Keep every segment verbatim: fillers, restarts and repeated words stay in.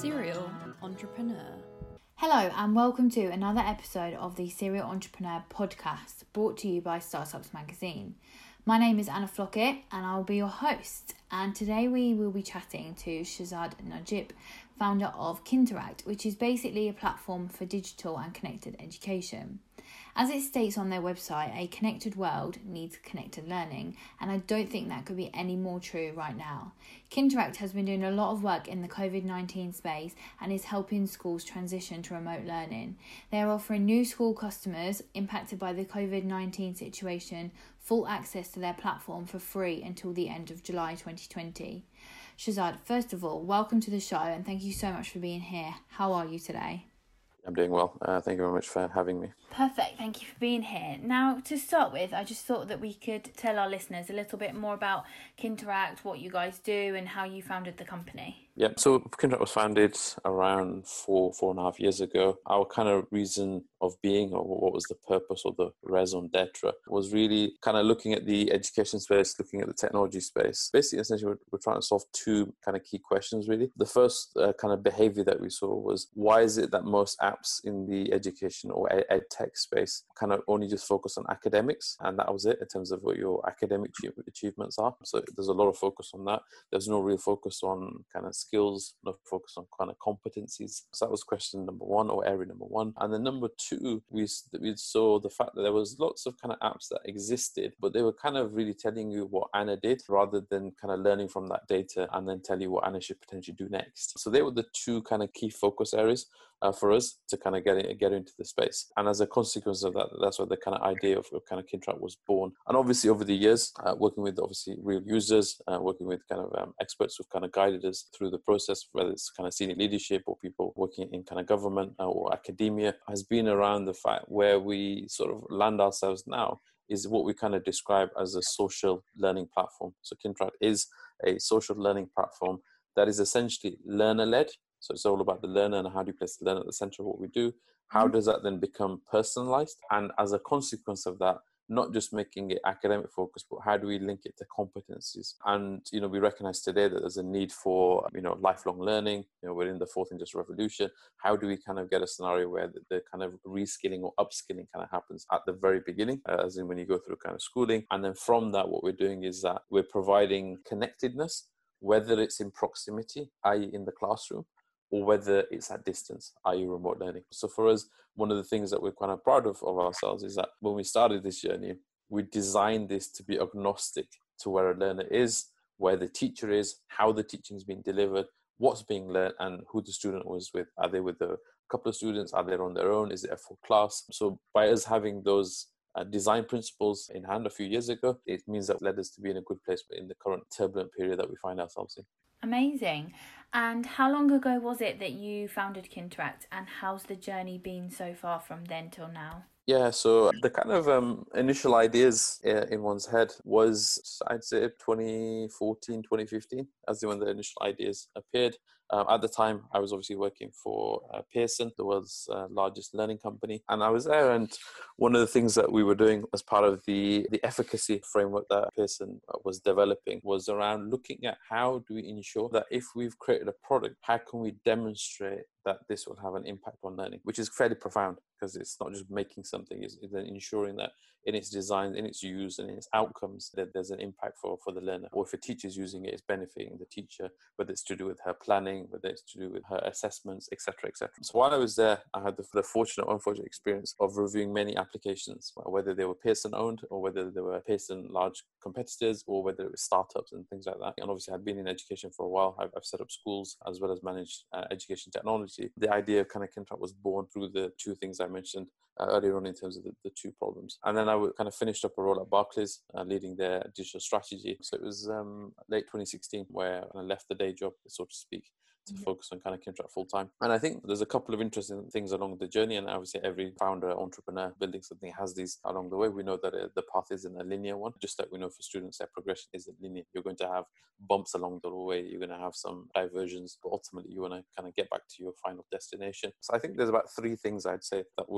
Serial Entrepreneur. Hello and welcome to another episode of the Serial Entrepreneur podcast, brought to you by Startups Magazine. My name is Anna Flockett and I'll be your host, and today we will be chatting to Shahzad Najib, founder of Kinteract, which is basically a platform for digital and connected education. As it states on their website, a connected world needs connected learning, and I don't think that could be any more true right now. Kinteract has been doing a lot of work in the covid nineteen space and is helping schools transition to remote learning. They are offering new school customers impacted by the covid nineteen situation full access to their platform for free until the end of July twenty twenty. Shahzad, first of all, welcome to the show and thank you so much for being here. How are you today? I'm doing well. Uh, thank you very much for having me. Perfect. Thank you for being here. Now, to start with, I just thought that we could tell our listeners a little bit more about Kinteract, what you guys do, and how you founded the company. Yeah, so Kinteract was founded around four, four and a half years ago. Our kind of reason of being, or what was the purpose or the raison d'etre, was really kind of looking at the education space, looking at the technology space. Basically, essentially, we're, we're trying to solve two kind of key questions, really. The first uh, kind of behavior that we saw was, why is it that most apps in the education or ed, ed tech space kind of only just focus on academics? And that was it in terms of what your academic achievements are. So there's a lot of focus on that. There's no real focus on kind of skills, no focus on kind of competencies. So that was question number one, or area number one. And then number two, we, we saw the fact that there was lots of kind of apps that existed, but they were kind of really telling you what Anna did rather than kind of learning from that data and then tell you what Anna should potentially do next. So they were the two kind of key focus areas Uh, for us to kind of get in, get into the space. And as a consequence of that, that's where the kind of idea of, of kind of Kinteract was born. And obviously over the years, uh, working with obviously real users, uh, working with kind of um, experts who've kind of guided us through the process, whether it's kind of senior leadership or people working in kind of government uh, or academia, has been around the fact where we sort of land ourselves now is what we kind of describe as a social learning platform. So Kinteract is a social learning platform that is essentially learner-led. So it's all about the learner and how do you place the learner at the center of what we do. How does that then become personalized? And as a consequence of that, not just making it academic focused, but how do we link it to competencies? And, you know, we recognize today that there's a need for, you know, lifelong learning. You know, we're in the fourth industrial revolution. How do we kind of get a scenario where the, the kind of reskilling or upskilling kind of happens at the very beginning, uh, as in when you go through kind of schooling. And then from that, what we're doing is that we're providing connectedness, whether it's in proximity, that is in the classroom, or whether it's at distance, that is remote learning. So for us, one of the things that we're kind of proud of, of ourselves is that when we started this journey, we designed this to be agnostic to where a learner is, where the teacher is, how the teaching is being delivered, what's being learned, and who the student was with. Are they with a couple of students? Are they on their own? Is it a full class? So by us having those uh, design principles in hand a few years ago, it means that led us to be in a good place in the current turbulent period that we find ourselves in. Amazing. And how long ago was it that you founded Kinteract, and how's the journey been so far from then till now? Yeah, so the kind of um, initial ideas uh, in one's head was, I'd say, twenty fourteen, twenty fifteen, as when the initial ideas appeared. Um, at the time, I was obviously working for uh, Pearson, the world's uh, largest learning company. And I was there, and one of the things that we were doing as part of the, the efficacy framework that Pearson was developing was around looking at how do we ensure that if we've created a product, how can we demonstrate that this will have an impact on learning, which is fairly profound because it's not just making something, it's, it's then ensuring that in its design, in its use, and in its outcomes, that there's an impact for, for the learner. Or if a teacher's using it, it's benefiting the teacher, whether it's to do with her planning, whether it's to do with her assessments, et cetera, et cetera. So while I was there, I had the, the fortunate or unfortunate experience of reviewing many applications, whether they were Pearson owned or whether they were Pearson large competitors or whether it was startups and things like that. And obviously I'd been in education for a while. I've, I've set up schools as well as managed uh, education technology. The idea of kind of Kinteract was born through the two things I mentioned uh, earlier on in terms of the, the two problems. And then I would kind of finished up a role at Barclays, uh, leading their digital strategy. So it was um, late twenty sixteen where I left the day job, so to speak, to mm-hmm. focus on kind of Kinteract full time. And I think there's a couple of interesting things along the journey. And obviously every founder, entrepreneur building something has these along the way. We know that uh, the path isn't a linear one, just like we know for students that progression isn't linear. You're going to have bumps along the way. You're going to have some diversions, but ultimately you want to kind of get back to your final destination. So I think there's about three things I'd say that were kind of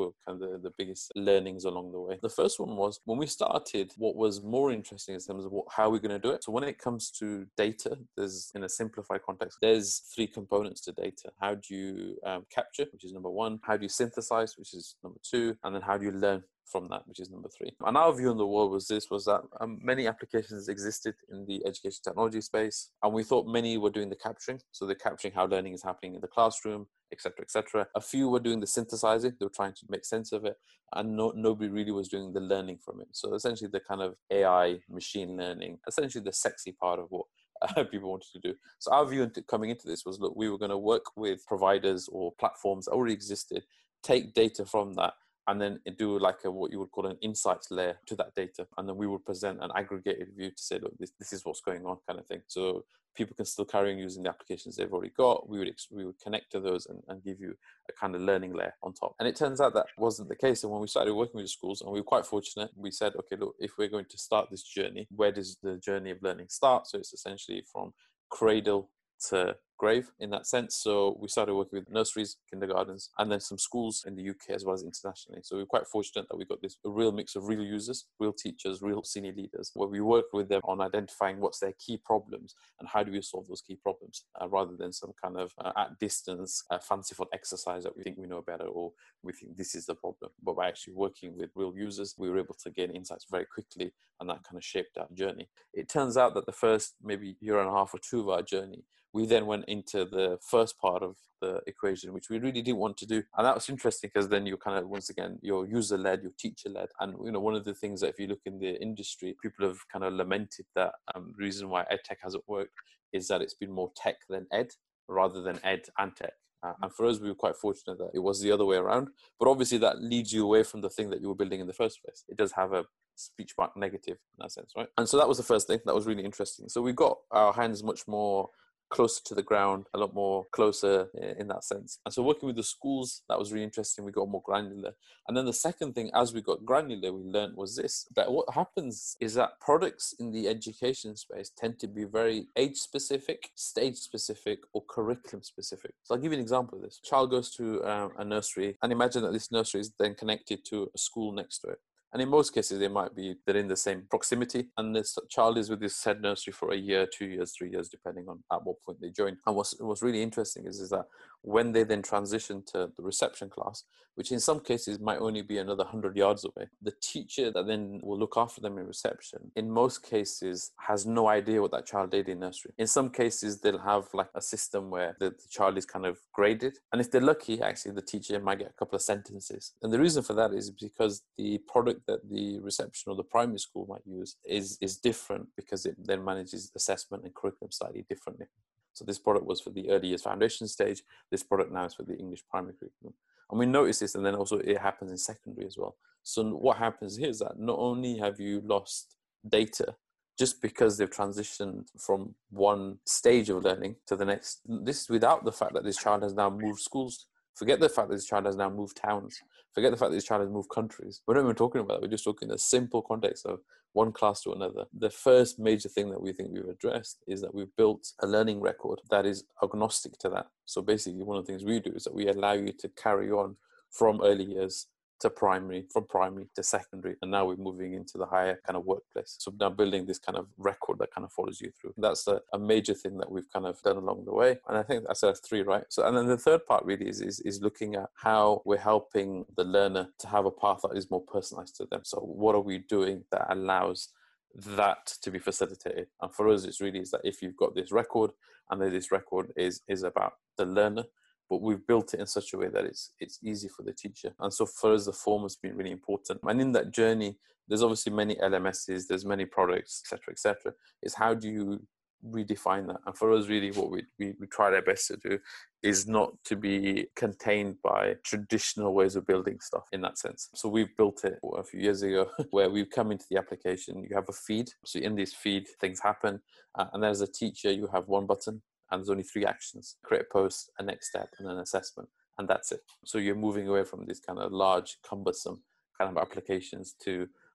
the, the biggest learnings along the way. The first one was when we started, what was more interesting in terms of what, how we're going to do it. So when it comes to data, there's, in a simplified context, there's three components to data. How do you um, capture, which is number one? How do you synthesize, which is number two? And then how do you learn from that, which is number three. And our view on the world was this, was that um, many applications existed in the education technology space, and we thought many were doing the capturing. So they're capturing how learning is happening in the classroom, et cetera, et cetera. A few were doing the synthesizing. They were trying to make sense of it, and no, nobody really was doing the learning from it. So essentially the kind of A I, machine learning, essentially the sexy part of what Uh, people wanted to do. So our view into coming into this was, look, we were going to work with providers or platforms that already existed, take data from that, and then do like a, what you would call an insights layer to that data. And then we would present an aggregated view to say, look, this, this is what's going on, kind of thing. So people can still carry on using the applications they've already got. We would we would connect to those and, and give you a kind of learning layer on top. And it turns out that wasn't the case. And when we started working with the schools, and we were quite fortunate, we said, okay, look, if we're going to start this journey, where does the journey of learning start? So it's essentially from cradle to grave in that sense. So we started working with nurseries, kindergartens, and then some schools in the U K as well as internationally. So we we're quite fortunate that we got this a real mix of real users, real teachers, real senior leaders, where we worked with them on identifying what's their key problems and how do we solve those key problems, uh, rather than some kind of uh, at distance uh, fanciful exercise that we think we know better or we think this is the problem. But by actually working with real users, we were able to gain insights very quickly, and that kind of shaped our journey. It turns out that the first maybe year and a half or two of our journey, we then went into the first part of the equation, which we really didn't want to do. And that was interesting because then you're kind of, once again, you're user-led, you're teacher-led. And, you know, one of the things that if you look in the industry, people have kind of lamented that um, reason why EdTech hasn't worked is that it's been more tech than ed, rather than ed and tech. Uh, and for us, we were quite fortunate that it was the other way around. But obviously that leads you away from the thing that you were building in the first place. It does have a speech mark negative in that sense, right? And so that was the first thing. That was really interesting. So we got our hands much more closer to the ground, a lot more closer in that sense. And so working with the schools, that was really interesting. We got more granular. And then the second thing, as we got granular, we learned was this, that what happens is that products in the education space tend to be very age specific, stage specific, or curriculum specific. So I'll give you an example of this. A child goes to um, a nursery, and imagine that this nursery is then connected to a school next to it. And in most cases, they might be, they're in the same proximity. And this child is with this said nursery for a year, two years, three years, depending on at what point they join. And what's, what's really interesting is, is that when they then transition to the reception class, which in some cases might only be another one hundred yards away, the teacher that then will look after them in reception, in most cases, has no idea what that child did in nursery. In some cases, they'll have like a system where the, the child is kind of graded. And if they're lucky, actually, the teacher might get a couple of sentences. And the reason for that is because the product that the reception or the primary school might use is, is different, because it then manages assessment and curriculum slightly differently. So this product was for the early years foundation stage. This product now is for the English primary curriculum. And we notice this, and then also it happens in secondary as well. So what happens here is that not only have you lost data just because they've transitioned from one stage of learning to the next, this is without the fact that this child has now moved schools. Forget the fact that this child has now moved towns. Forget the fact that this child has moved countries. We're not even talking about that. We're just talking in the simple context of one class to another. The first major thing that we think we've addressed is that we've built a learning record that is agnostic to that. So basically, one of the things we do is that we allow you to carry on from early years to primary, from primary to secondary, and now we're moving into the higher kind of workplace. So now building this kind of record that kind of follows you through. That's a, a major thing that we've kind of done along the way. And I think that's uh, three, right? So, and then the third part really is, is, is looking at how we're helping the learner to have a path that is more personalized to them. So what are we doing that allows that to be facilitated? And for us, it's really is that if you've got this record, and then this record is, is about the learner, but we've built it in such a way that it's it's easy for the teacher. And so for us, the form has been really important. And in that journey, there's obviously many L M Ss, there's many products, et cetera, et cetera. It's how do you redefine that? And for us, really, what we, we, we tried our best to do is not to be contained by traditional ways of building stuff in that sense. So we've built it a few years ago where we've come into the application, you have a feed. So in this feed, things happen. Uh, and as a teacher, you have one button. And there's only three actions: create a post, a next step, and an assessment. And that's it. So you're moving away from these kind of large, cumbersome kind of applications to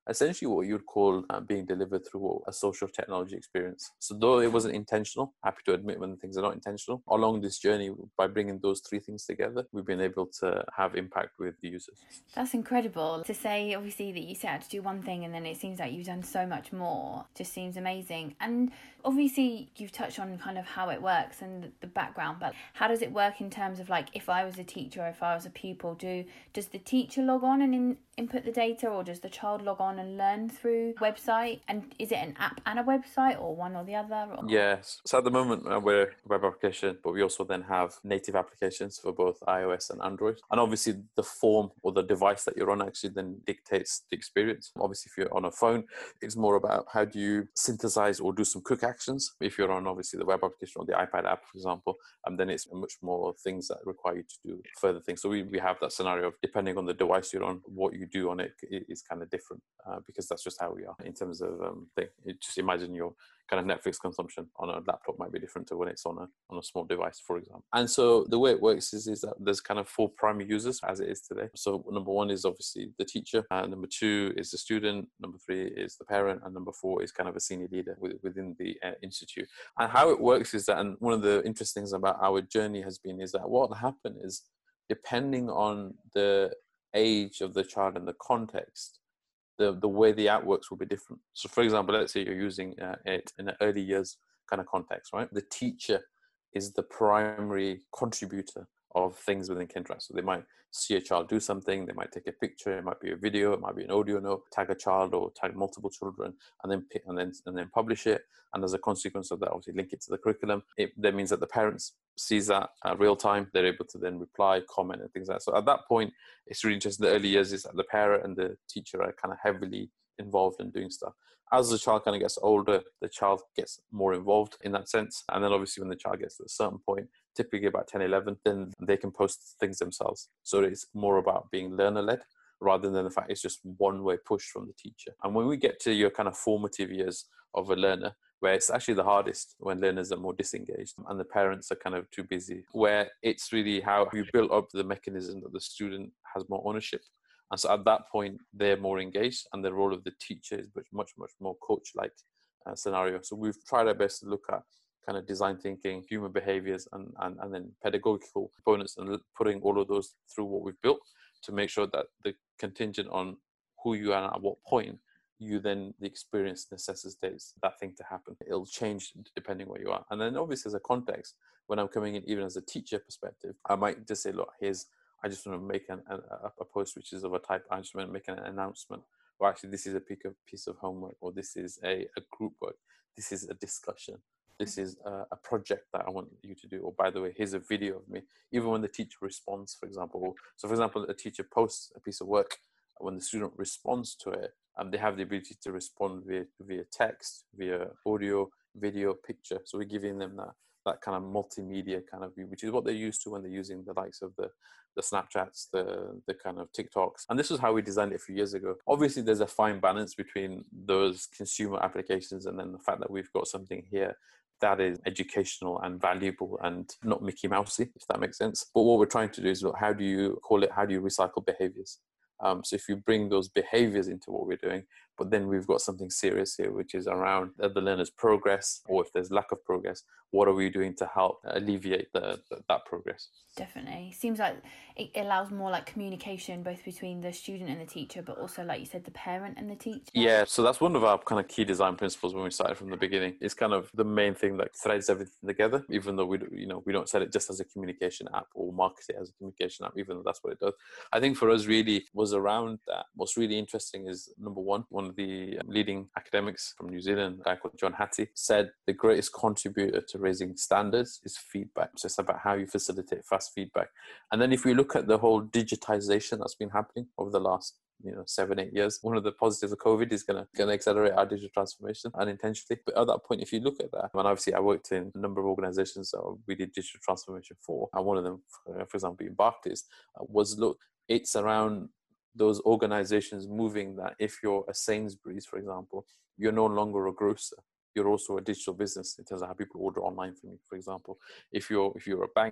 essentially what you'd call uh, being delivered through a social technology experience. So though it wasn't intentional, happy to admit when things are not intentional, along this journey, by bringing those three things together, we've been able to have impact with the users. That's incredible. To say, obviously, that you set out to do one thing and then it seems like you've done so much more just seems amazing. And obviously, you've touched on kind of how it works and the background, but how does it work in terms of, like, if I was a teacher or if I was a pupil, do does the teacher log on and in, input the data, or does the child log on and learn through website? And is it an app and a website, or one or the other? Or? Yes. So at the moment, uh, we're a web application, but we also then have native applications for both iOS and Android. And obviously, the form or the device that you're on actually then dictates the experience. Obviously, if you're on a phone, it's more about how do you synthesize or do some quick actions. If you're on, obviously, the web application or the iPad app, for example, and then it's much more things that require you to do further things. So we, we have that scenario of, depending on the device you're on, what you do on it is kind of different, uh, because that's just how we are in terms of um, thing. It, just imagine your kind of Netflix consumption on a laptop might be different to when it's on a on a small device, for example. And so the way it works is, is that there's kind of four primary users as it is today. So number one is obviously the teacher, uh, number two is the student, number three is the parent, and number four is kind of a senior leader within the uh, institute. And how it works is that, and one of the interesting things about our journey has been, is that what happened is, depending on the age of the child and the context, the, the way the app works will be different. So for example, let's say you're using uh, it in an early years kind of context, right? The teacher is the primary contributor of things within Kintrack. So they might see a child do something, they might take a picture, it might be a video, it might be an audio note, tag a child or tag multiple children, and then pick, and then and then publish it. And as a consequence of that, obviously link it to the curriculum. It that means that the parents sees that uh, real time. They're able to then reply, comment, and things like that. So at that point, it's really just the early years is that the parent and the teacher are kind of heavily involved in doing stuff. As the child kind of gets older, the child gets more involved in that sense. And then obviously when the child gets to a certain point, typically about ten, eleven, then they can post things themselves. So it's more about being learner-led rather than the fact it's just one-way push from the teacher. And when we get to your kind of formative years of a learner, where it's actually the hardest, when learners are more disengaged and the parents are kind of too busy, where it's really how you build up the mechanism that the student has more ownership. And so at that point, they're more engaged, and the role of the teacher is much, much, much more coach-like uh, scenario. So we've tried our best to look at kind of design thinking, human behaviors, and, and, and then pedagogical components, and putting all of those through what we've built to make sure that the contingent on who you are and at what point, you then, the experience necessitates that thing to happen. It'll change depending where you are. And then obviously as a context, when I'm coming in, even as a teacher perspective, I might just say, look, here's, I just want to make an, a, a post which is of a type, I just want to make an announcement, or actually this is a piece of homework, or this is a, a group work, this is a discussion, this is a, a project that I want you to do, or by the way, here's a video of me. Even when the teacher responds, for example, so for example, a teacher posts a piece of work, when the student responds to it, um, they have the ability to respond via via text, via audio, video, picture. So we're giving them that that kind of multimedia kind of view, which is what they're used to when they're using the likes of the the Snapchats, the the kind of TikToks. And this is how we designed it a few years ago. Obviously, there's a fine balance between those consumer applications and then the fact that we've got something here that is educational and valuable and not Mickey Mousey, if that makes sense. But what we're trying to do is, look, how do you call it? How do you recycle behaviors? Um, so if you bring those behaviors into what we're doing, but then we've got something serious here, which is around the learner's progress, or if there's lack of progress, what are we doing to help alleviate the, the, that progress? Definitely. Seems like it allows more like communication both between the student and the teacher, but also, like you said, the parent and the teacher. Yeah, so that's one of our kind of key design principles when we started from the beginning. It's kind of the main thing that threads everything together, even though we, you know, we don't set it just as a communication app or market it as a communication app, even though that's what it does. I think for us really was around that. What's really interesting is, number one, one of the leading academics from New Zealand, a guy called John Hattie, said the greatest contributor to raising standards is feedback. So it's about how you facilitate fast feedback. And then if we look at the whole digitization that's been happening over the last, you know, seven, eight years, one of the positives of COVID is going to going to accelerate our digital transformation unintentionally. But at that point, if you look at that, and obviously I worked in a number of organizations that we did digital transformation for, and one of them, for example, in Barclays, was, look, it's around those organizations moving that if you're a Sainsbury's, for example, you're no longer a grocer. You're also a digital business in terms of how people order online from you, for example. If you're if you're a bank,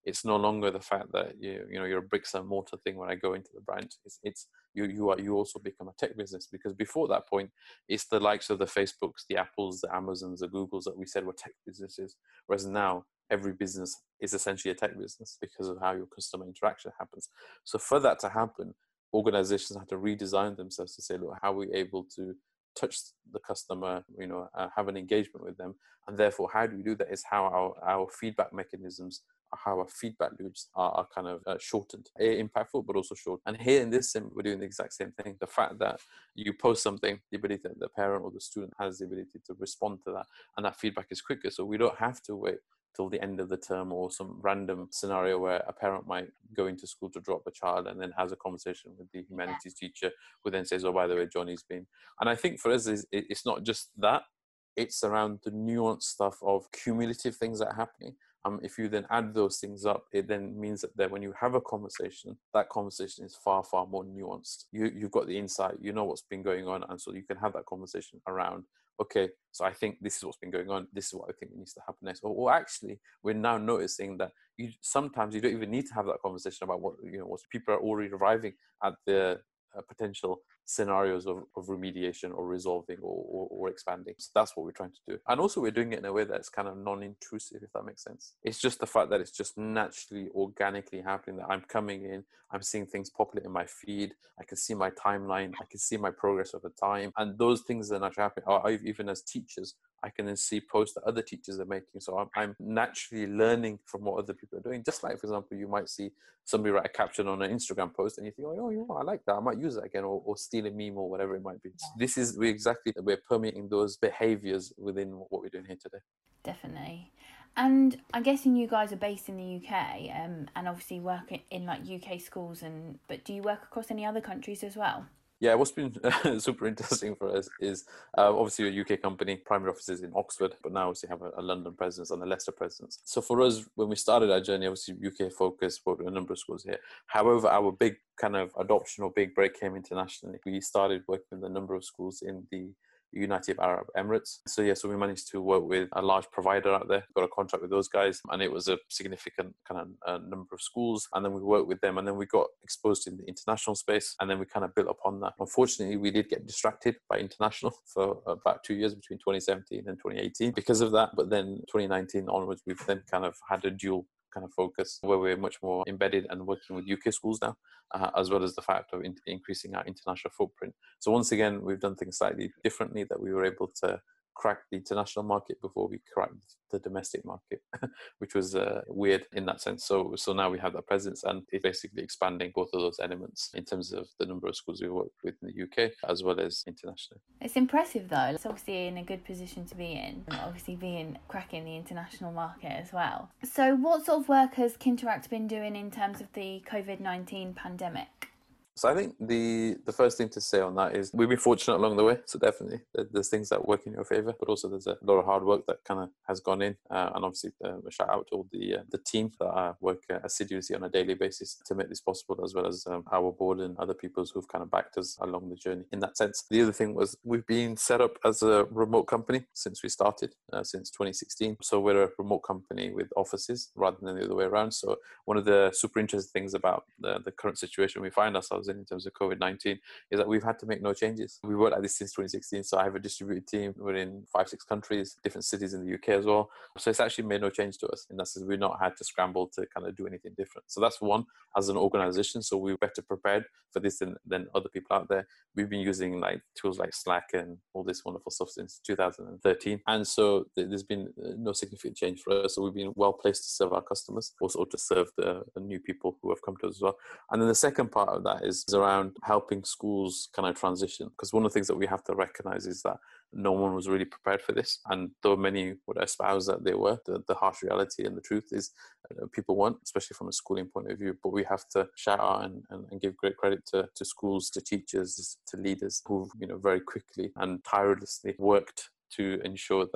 It's no longer the fact that you you know you're a bricks and mortar thing when I go into the branch. It's, it's you you are you also become a tech business, because before that point, it's the likes of the Facebooks, the Apples, the Amazons, the Googles that we said were tech businesses. Whereas now every business is essentially a tech business because of how your customer interaction happens. So for that to happen, organizations have to redesign themselves to say, look, how are we able to touch the customer, you know, uh, have an engagement with them, and therefore how do we do that is how our, our feedback mechanisms, how our feedback loops are, are kind of uh, shortened, impactful but also short. And here in this sim, we're doing the exact same thing. The fact that you post something, the ability that the parent or the student has the ability to respond to that, and that feedback is quicker, so we don't have to wait till the end of the term or some random scenario where a parent might go into school to drop a child and then has a conversation with the humanities teacher, who then says, oh, by the way, Johnny's been. And I think for us, it's not just that, it's around the nuanced stuff of cumulative things that are happening. Um, if you then add those things up, it then means that, that when you have a conversation, that conversation is far, far more nuanced. You, you've got the insight, you know what's been going on, and so you can have that conversation around, okay, so I think this is what's been going on, this is what I think needs to happen next. Or, or actually, we're now noticing that you sometimes you don't even need to have that conversation about what, you know, what people are already arriving at the uh, potential scenarios of, of remediation or resolving or, or, or expanding. So that's what we're trying to do. And also we're doing it in a way that's kind of non-intrusive, if that makes sense. It's just the fact that it's just naturally, organically happening, that I'm coming in, I'm seeing things populate in my feed, I can see my timeline, I can see my progress over time. And those things that are naturally happening, or even as teachers, I can then see posts that other teachers are making. So I'm, I'm naturally learning from what other people are doing. Just like, for example, you might see somebody write a caption on an Instagram post and you think, oh, you know, I like that, I might use that again, or, or steal a meme or whatever it might be. So this is we exactly, we're permeating those behaviors within what we're doing here today. Definitely. And I'm guessing you guys are based in the U K, um, and obviously work in like U K schools, and but do you work across any other countries as well? Yeah, what's been super interesting for us is uh, obviously a U K company, primary offices in Oxford, but now obviously have a, a London presence and a Leicester presence. So for us, when we started our journey, obviously U K focused, for a number of schools here. However, our big kind of adoption or big break came internationally. We started working with a number of schools in the United Arab Emirates. So yeah, so we managed to work with a large provider out there, got a contract with those guys, and it was a significant kind of uh, number of schools. And then we worked with them, and then we got exposed in the international space, and then we kind of built upon that. Unfortunately, we did get distracted by international for about two years between twenty seventeen and twenty eighteen because of that. But then twenty nineteen onwards, we've then kind of had a dual kind of focus where we're much more embedded and working with U K schools now, uh, as well as the fact of in- increasing our international footprint. So once again, we've done things slightly differently, that we were able to crack the international market before we cracked the domestic market, which was uh, weird in that sense. So so now we have that presence, and it's basically expanding both of those elements in terms of the number of schools we work with in the U K as well as internationally. It's impressive though. It's obviously in a good position to be in, and obviously being cracking the international market as well. So what sort of work has Kinteract been doing in terms of the COVID nineteen pandemic? So I think the the first thing to say on that is we've been fortunate along the way. So definitely there's things that work in your favor, but also there's a lot of hard work that kind of has gone in. Uh, and obviously uh, a shout out to all the uh, the team that uh, work uh, assiduously on a daily basis to make this possible, as well as um, our board and other people who've kind of backed us along the journey in that sense. The other thing was we've been set up as a remote company since we started, uh, since twenty sixteen. So we're a remote company with offices rather than the other way around. So one of the super interesting things about the, the current situation we find ourselves in in terms of COVID nineteen is that we've had to make no changes. We worked at this since twenty sixteen, so I have a distributed team. We're in five, six countries, different cities in the U K as well. So it's actually made no change to us. In that sense, we've not had to scramble to kind of do anything different. So that's one, as an organization. So we're better prepared for this than, than other people out there. We've been using like tools like Slack and all this wonderful stuff since two thousand thirteen. And so there's been no significant change for us. So we've been well placed to serve our customers, also to serve the, the new people who have come to us as well. And then the second part of that is around helping schools kind of transition. Because one of the things that we have to recognize is that no one was really prepared for this. And though many would espouse that they were, the, the harsh reality and the truth is uh, people weren't, especially from a schooling point of view. But we have to shout out and, and, and give great credit to, to schools, to teachers, to leaders who've, you know, very quickly and tirelessly worked to ensure that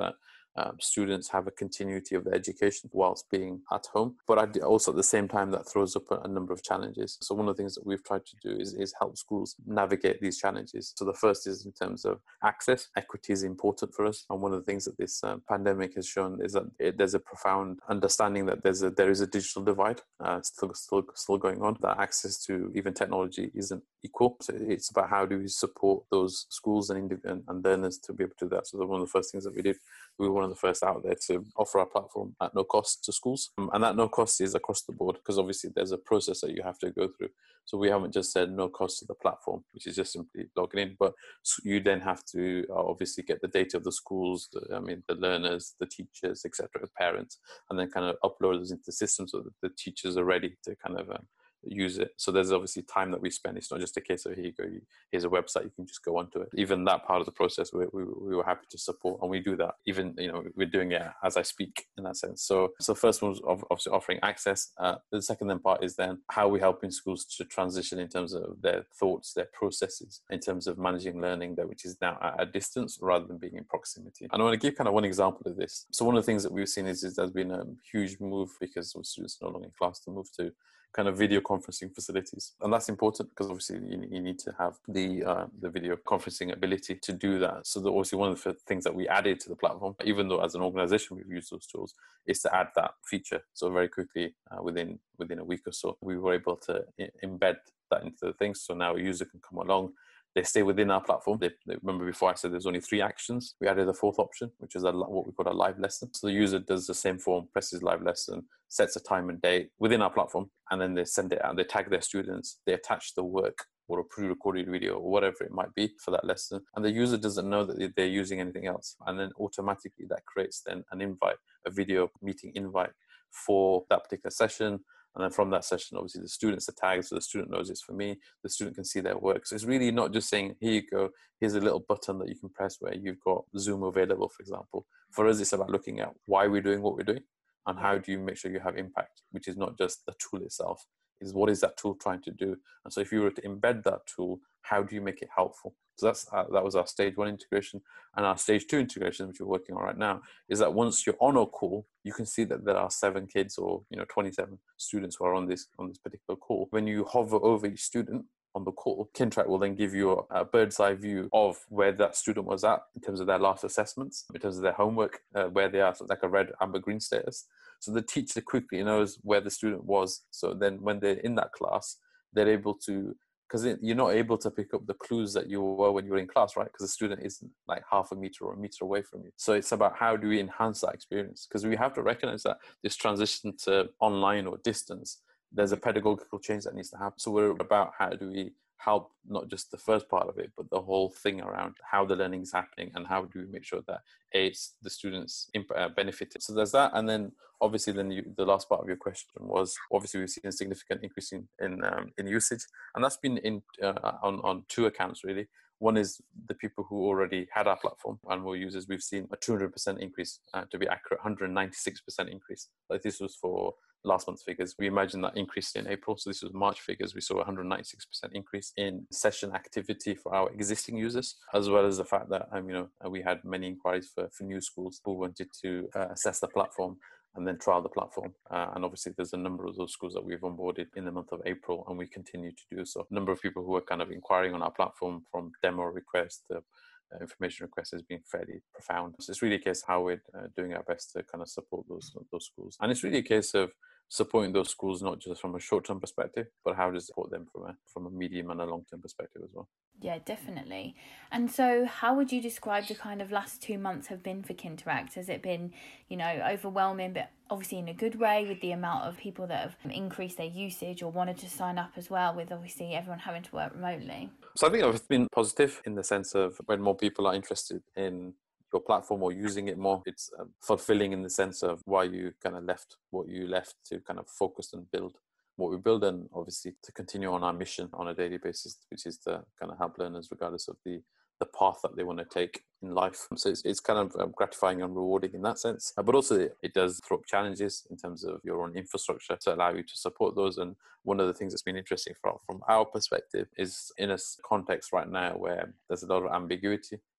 um, students have a continuity of their education whilst being at home. But I d- also at the same time, that throws up a, a number of challenges. So one of the things that we've tried to do is, is help schools navigate these challenges. So the first is in terms of access. Equity is important for us. And one of the things that this um, pandemic has shown is that it, there's a profound understanding that there's a, there is a digital divide uh, still, still, still going on, that access to even technology isn't equal. So it's about how do we support those schools and, indiv- and learners to be able to do that. So one of the first things that we did, we were one of the first out there to offer our platform at no cost to schools. Um, and that no cost is across the board, because obviously there's a process that you have to go through. So we haven't just said no cost to the platform, which is just simply logging in, but you then have to uh, obviously get the data of the schools, the, I mean, the learners, the teachers, et cetera, the parents, and then kind of upload those into the system so that the teachers are ready to kind of um, use it. So there's obviously time that we spend. It's not just a case of here you go, here's a website, you can just go onto it. Even that part of the process we, we, we were happy to support, and we do that. Even, you know, we're doing it as I speak in that sense. So so first one was obviously offering access. Uh, the second then part is then how we're helping schools to transition in terms of their thoughts, their processes, in terms of managing learning, that which is now at a distance rather than being in proximity. And I want to give kind of one example of this. So one of the things that we've seen is, is there's been a huge move, because students are no longer in class, to move to kind of video conferencing facilities. And that's important because obviously you, you need to have the uh, the video conferencing ability to do that. So the, obviously one of the things that we added to the platform, even though as an organization we've used those tools, is to add that feature. So very quickly, uh, within within a week or so, we were able to I- embed that into the things. So now a user can come along, they stay within our platform. They, they, remember before I said there's only three actions. We added a fourth option, which is a, what we call a live lesson. So the user does the same form, presses live lesson, sets a time and date within our platform, and then they send it out. They tag their students. They attach the work or a pre-recorded video or whatever it might be for that lesson. And the user doesn't know that they're using anything else. And then automatically that creates then an invite, a video meeting invite for that particular session. And then from that session, obviously the students are tagged, so the student knows it's for me. The student can see their work. So it's really not just saying, here you go, here's a little button that you can press where you've got Zoom available, for example. For us, it's about looking at why we're doing what we're doing and how do you make sure you have impact, which is not just the tool itself, is what is that tool trying to do? And so if you were to embed that tool, how do you make it helpful? So that's uh, that was our stage one integration. And our stage two integration, which we're working on right now, is that once you're on a call, you can see that there are seven kids or, you know, twenty-seven students who are on this on this particular call. When you hover over each student on the call, Kintrack will then give you a, a bird's eye view of where that student was at in terms of their last assessments, in terms of their homework, uh, where they are, so like a red, amber, green status. So the teacher quickly knows where the student was. So then when they're in that class, they're able to, because you're not able to pick up the clues that you were when you were in class, right? Because the student isn't like half a meter or a meter away from you. So it's about how do we enhance that experience? Because we have to recognize that this transition to online or distance, there's a pedagogical change that needs to happen. So we're about how do we help not just the first part of it, but the whole thing around how the learning is happening and how do we make sure that it's the students uh, benefited. So there's that. And then obviously then you, the last part of your question was, obviously we've seen a significant increase in in, um, in usage. And that's been in uh, on, on two accounts really. One is the people who already had our platform and were users. We've seen a two hundred percent increase, uh, to be accurate, one hundred ninety-six percent increase. Like this was for last month's figures. We imagine that increased in April. So this was March figures. We saw a one hundred ninety-six percent increase in session activity for our existing users, as well as the fact that, um, you know, we had many inquiries for, for new schools who wanted to uh, assess the platform and then trial the platform. Uh, and obviously there's a number of those schools that we've onboarded in the month of April, and we continue to do so. A number of people who are kind of inquiring on our platform, from demo requests to uh, information requests, has been fairly profound. So it's really a case of how we're uh, doing our best to kind of support those those schools. And it's really a case of supporting those schools, not just from a short-term perspective, but how to support them from a from a medium and a long-term perspective as well. Yeah, definitely. And so how would you describe the kind of last two months have been for Kintract? Has it been, you know, overwhelming, but obviously in a good way, with the amount of people that have increased their usage or wanted to sign up as well, with obviously everyone having to work remotely? So I think it's been positive in the sense of when more people are interested in your platform or using it more, it's um, fulfilling in the sense of why you kind of left what you left to kind of focus and build what we build, and obviously to continue on our mission on a daily basis, which is to kind of help learners regardless of the the path that they want to take in life. So it's, it's kind of um, gratifying and rewarding in that sense. Uh, but also it, it does throw up challenges in terms of your own infrastructure to allow you to support those. And one of the things that's been interesting from, from our perspective is in a context right now where there's a lot of ambiguity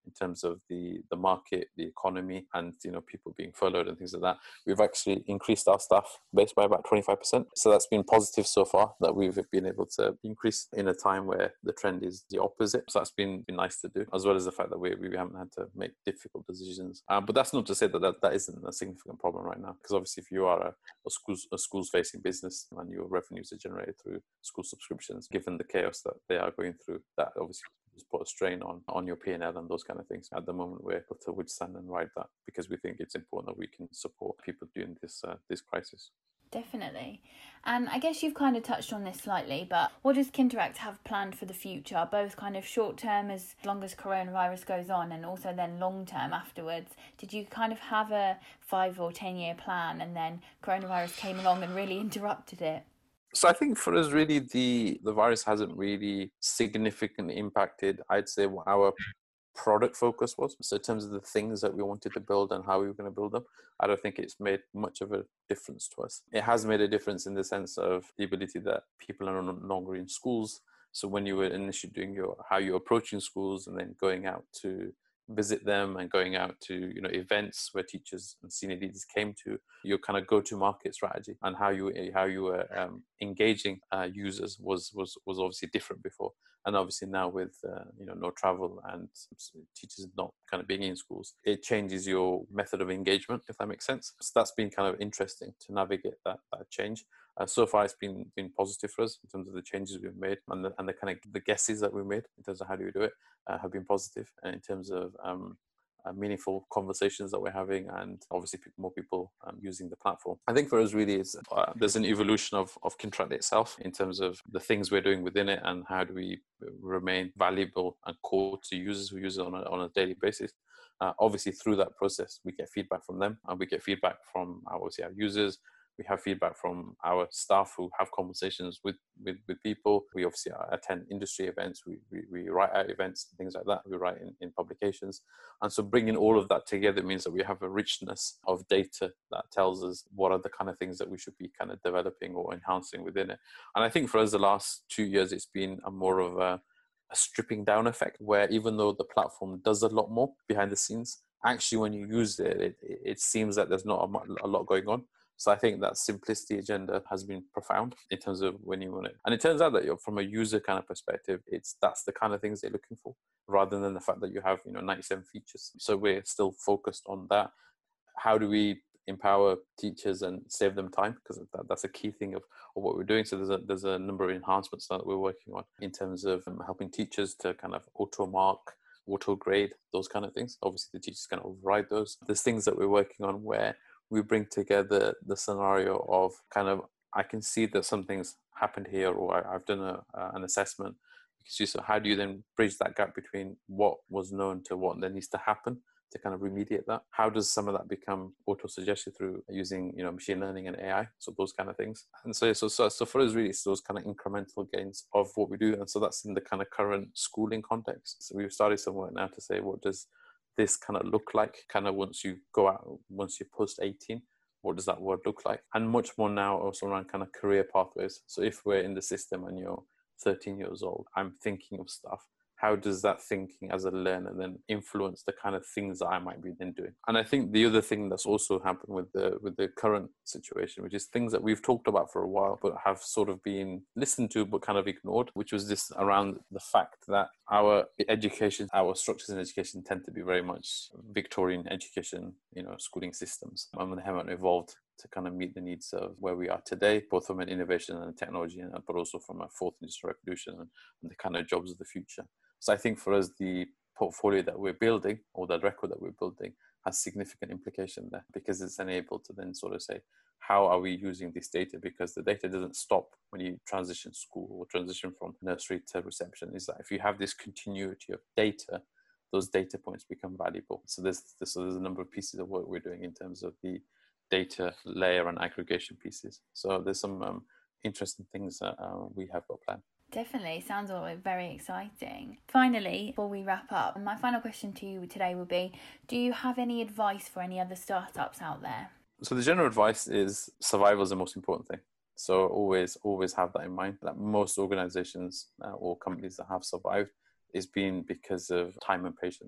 in terms of the, the market, the economy, and, you know, people being furloughed and things like that, we've actually increased our staff base by about twenty-five percent. So that's been positive so far, that we've been able to increase in a time where the trend is the opposite. So that's been, been nice to do, as well as the fact that we, we haven't had to make difficult decisions. Um, but that's not to say that, that that isn't a significant problem right now, because obviously if you are a, a schools a schools facing business and your revenues are generated through school subscriptions, given the chaos that they are going through, that obviously just put a strain on on your P and L and those kind of things. At the moment, we're able to withstand and ride that, because we think it's important that we can support people during this uh, this crisis. Definitely. And I guess you've kind of touched on this slightly, but what does Kinteract have planned for the future, both kind of short term as long as coronavirus goes on, and also then long term afterwards? Did you kind of have a five or ten year plan and then coronavirus came along and really interrupted it? So I think for us, really, the, the virus hasn't really significantly impacted, I'd say, what our product focus was. So in terms of the things that we wanted to build and how we were going to build them, I don't think it's made much of a difference to us. It has made a difference in the sense of the ability that people are no longer in schools. So when you were initially doing your, how you're approaching schools and then going out to visit them and going out to, you know, events where teachers and senior leaders came to, your kind of go-to-market strategy and how you how you were um, engaging uh, users was was was obviously different before. And obviously now with uh, you know, no travel and teachers not kind of being in schools, it changes your method of engagement, if that makes sense. So that's been kind of interesting to navigate that that change. Uh, so far, it's been been positive for us in terms of the changes we've made, and the, and the kind of the guesses that we made in terms of how do we do it uh, have been positive, and in terms of um, uh, meaningful conversations that we're having, and obviously more people um, using the platform. I think for us, really, is uh, there's an evolution of of Kinteract itself in terms of the things we're doing within it, and how do we remain valuable and core to users who use it on a, on a daily basis. Uh, obviously, through that process, we get feedback from them, and we get feedback from our, obviously our users. We have feedback from our staff who have conversations with, with, with people. We obviously attend industry events. We, we, we write out events and things like that. We write in, in publications. And so bringing all of that together means that we have a richness of data that tells us what are the kind of things that we should be kind of developing or enhancing within it. And I think for us, the last two years, it's been a more of a, a stripping down effect, where even though the platform does a lot more behind the scenes, actually when you use it, it, it seems that there's not a, a lot going on. So I think that simplicity agenda has been profound in terms of when you want it. And it turns out that you're, from a user kind of perspective, it's that's the kind of things they're looking for, rather than the fact that you have, you know, ninety-seven features. So we're still focused on that. How do we empower teachers and save them time? Because that, that's a key thing of, of what we're doing. So there's a, there's a number of enhancements that we're working on in terms of um, helping teachers to kind of auto mark, auto grade, those kind of things. Obviously the teachers can override those. There's things that we're working on where we bring together the scenario of kind of, I can see that something's happened here, or I, I've done a, uh, an assessment. So how do you then bridge that gap between what was known to what then needs to happen to kind of remediate that? How does some of that become auto-suggested through using, you know, machine learning and A I? So those kind of things. And so, so, so, so for us, really, it's those kind of incremental gains of what we do. And so that's in the kind of current schooling context. So we've started some work now to say, what does this kind of look like, kind of once you go out, once you're post eighteen, what does that word look like? And much more now also around kind of career pathways. So if we're in the system and you're thirteen years old, I'm thinking of stuff. How does that thinking as a learner then influence the kind of things that I might be then doing? And I think the other thing that's also happened with the with the current situation, which is things that we've talked about for a while, but have sort of been listened to, but kind of ignored, which was this around the fact that our education, our structures in education tend to be very much Victorian education, you know, schooling systems. And they haven't evolved to kind of meet the needs of where we are today, both from an innovation and technology, but also from a fourth industrial revolution and, and the kind of jobs of the future. So I think for us, the portfolio that we're building, or the record that we're building, has significant implication there, because it's enabled to then sort of say, how are we using this data? Because the data doesn't stop when you transition school or transition from nursery to reception. Is that if you have this continuity of data, those data points become valuable. So there's, so there's a number of pieces of work we're doing in terms of the data layer and aggregation pieces. So there's some um, interesting things that uh, we have got planned. Definitely. Sounds all very exciting. Finally, before we wrap up, my final question to you today would be, do you have any advice for any other startups out there? So the general advice is survival is the most important thing. So always, always have that in mind, that most organizations uh, or companies that have survived is been because of time and patience.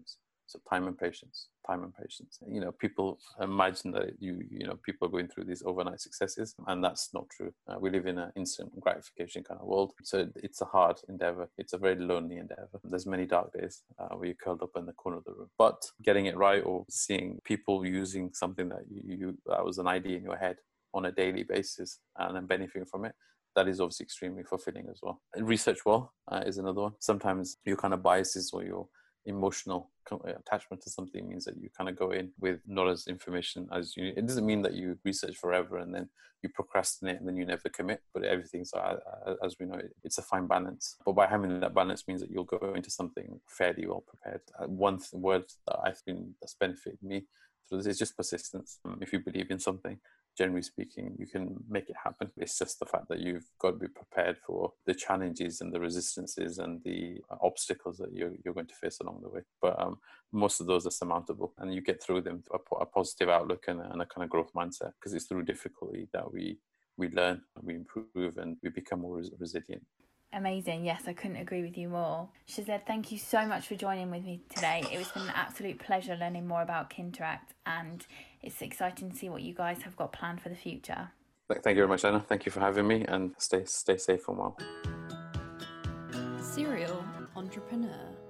So time and patience, time and patience. You know, people imagine that you, you know, people are going through these overnight successes, and that's not true. Uh, we live in an instant gratification kind of world. So it's a hard endeavor. It's a very lonely endeavor. There's many dark days uh, where you're curled up in the corner of the room. But getting it right, or seeing people using something that you, you that was an idea in your head on a daily basis and then benefiting from it, that is obviously extremely fulfilling as well. And research well uh, is another one. Sometimes your kind of biases or your emotional attachment to something means that you kind of go in with not as information as you. It doesn't mean that you research forever and then you procrastinate and then you never commit. But everything's, uh, as we know, it's a fine balance. But by having that balance means that you'll go into something fairly well prepared. Uh, one th- word that I've been that's benefited me through this is just persistence. Um, if you believe in something, generally speaking, you can make it happen. It's just the fact that you've got to be prepared for the challenges and the resistances and the obstacles that you're, you're going to face along the way. But um, most of those are surmountable, and you get through them with a, a positive outlook and a, and a kind of growth mindset, because it's through difficulty that we we learn, we improve, and we become more res- resilient. Amazing. Yes, I couldn't agree with you more. Shazed, thank you so much for joining with me today. It was been an absolute pleasure learning more about Kinteract, and it's exciting to see what you guys have got planned for the future. Thank you very much, Anna. Thank you for having me, and stay stay safe and well. Serial Entrepreneur.